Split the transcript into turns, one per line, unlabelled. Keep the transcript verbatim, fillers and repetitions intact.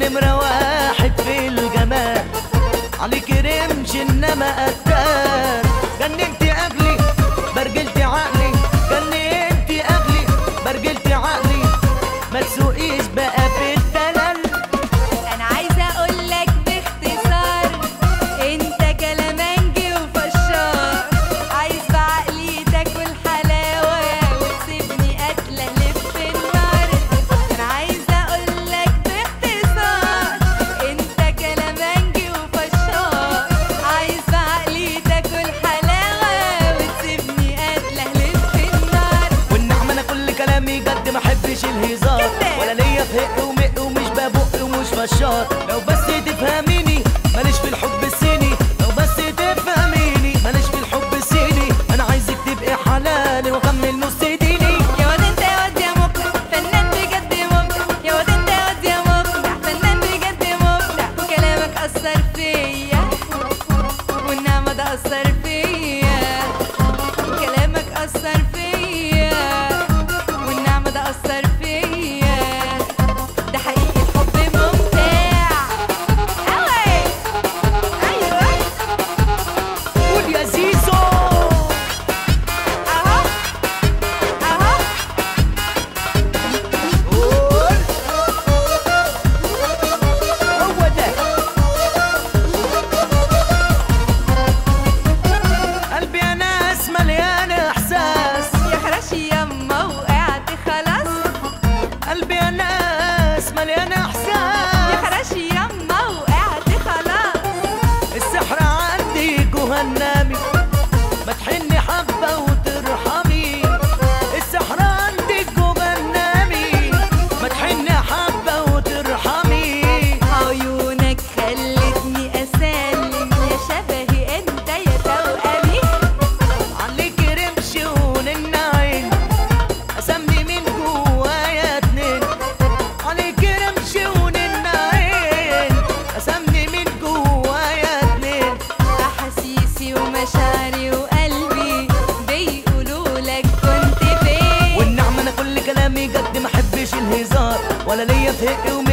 نمرة واحد في الجمال، عليك رمش انما قتال. جننت اغلي برجلت عقلي، جننت اغلي برجلت عقلي، ما تسوقيش بقى في الدلال.
انا عايزه اقول لك باختصار، انت كلامنجي وفشار، عايز بعقلي تاكل حلاوه وتسيبني قاتله لف النار. انا عايزه اقول لك باختصار، انت كلامنجي وفشار، عايز بعقلي تاكل حلاوه وتسيبني قاتله لف النار.
والنعمة انا كل كلامي جد ما احبش الهزار، ولا ليا فهق ومق ومش ببق ومش فشار. لو بس تفهميني ماليش في الحب الصيني، لو بس تفهميني ماليش في الحب الصيني. انا عايزك تبقي حلالي واكمل نص ديني.
يا واد انت يا واد يا مبدع، فنان بجد مبدع. يا واد انت يا واد يا مبدع، فنان بجد مبدع. وكلامك اثر فيا والنعمه ده اثر فيا، وكلامك اثر فيا والنعمه ده اثر فيا. ده حقيقي الحب ممتع قوي. ايوه
قول يا زيزو.
اهو اهو.
قول هو ده. قلبي يا ناس مليان احساس،
يا خراشي يما وقعت خلاص.
قلبي يا ناس مليان
يا
احساس.
خراشي يما وقعت خلاص.
السحر عندي جهنمي، ما تحني حبة وترحمي. السحر عندي جهنمي، ما تحني حبة وترحمي.
عيونك خلتني اسلم، يا شبهي انت يا توأمي.
عليك رمش ونن عين، اسمي من جوايا اتنين. عليك رمش ونن عين، اسمي من جوايا اتنين.
احاسيسي ومشاعري وقلبي بيقولوا لك كنت فين.
والنعمة انا كل كلامي جد ما احبش الهزار، ولا ليا فهق ومش